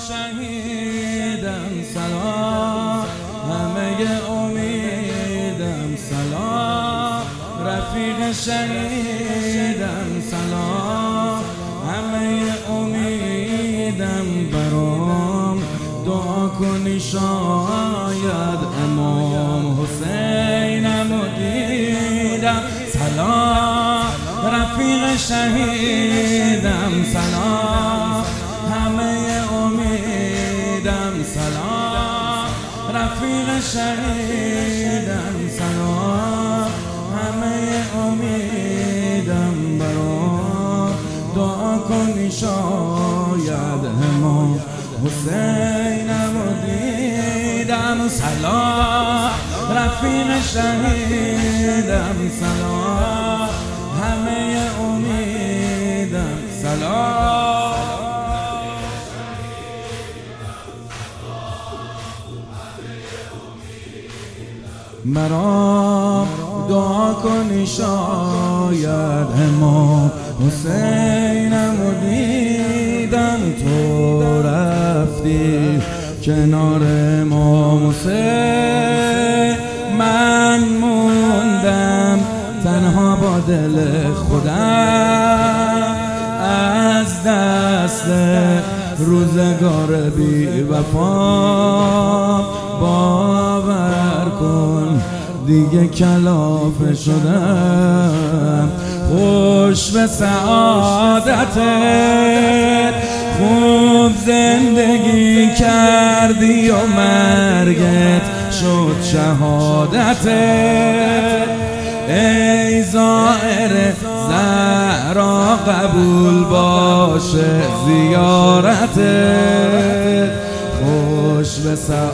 شهیدم سلام، همه امیدم سلام. رفیق شهیدم سلام، همه امیدم برام. دعا کنی شاید امام حسینم دیدم سلام. رفیق شهیدم سلام، همه امیدم سلام. رفیق شهیدم سلام، همه امیدم برام. دعا کنی شاید امام حسینم دیدم سلام. رفیق شهیدم سلام، همه امیدم سلام. مرام دعا کنی شاید امام حسینم دیدم. تو رفتی کنار امام حسین، من موندم تنها با دل خودم. از دست روزگار بی وفا باور کن دیگه کلافه شدم. خوش به سعادتت، خوب زندگی کردی و مرگت شد شهادتت. ای زائر زهرا قبول باشه زیارتت. خوش به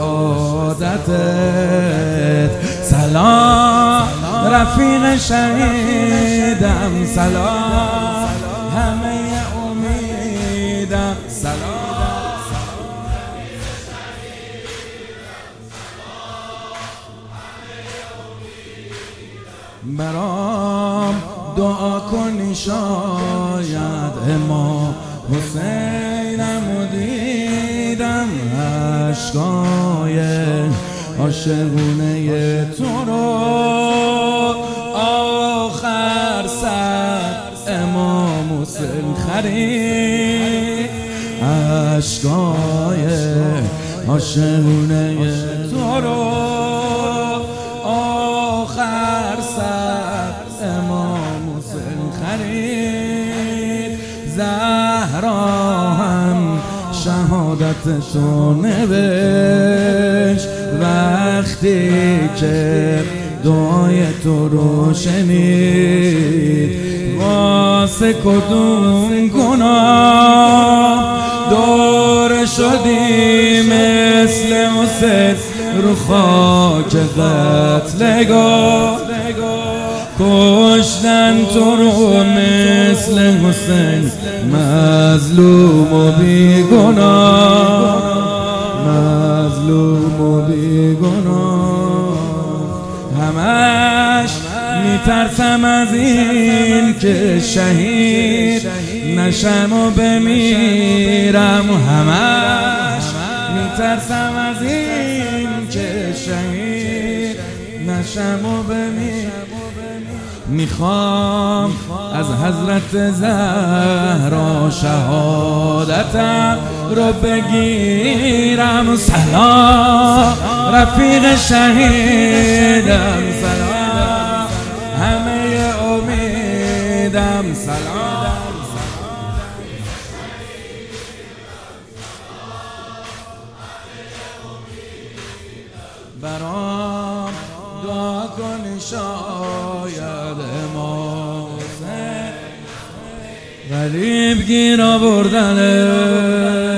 سعادتت سلام. رفیق شهیدم سلام، همه امیدم سلام. برام دعا کنی شاید امام حسینم دیدم. عشقای عاشقونه تو رو آخر سر امام حسین خرید. عشقای عاشقونه تو رو آخر سر امام حسین خرید. زهرا هم شهادتشو نوشت وقتی که دعای تو رو شنید. واسه کدوم گناه دور شدی مثل حسین رو خاک قتلگاه. کشتن تو رو مثل حسین مظلوم و بیگناه، مظلوم و بیگناه. همش میترسم از این که شهید نشم و بمیرم. همش میترسم از این که شهید نشم و بمیرم. میخوام از حضرت زهرا شهادتم رو بگیرم سلام. رفیق شهیدم سلام، همه امیدم سلام. برام دعا کنی شاید امام حسین غریب گیر آوردنه.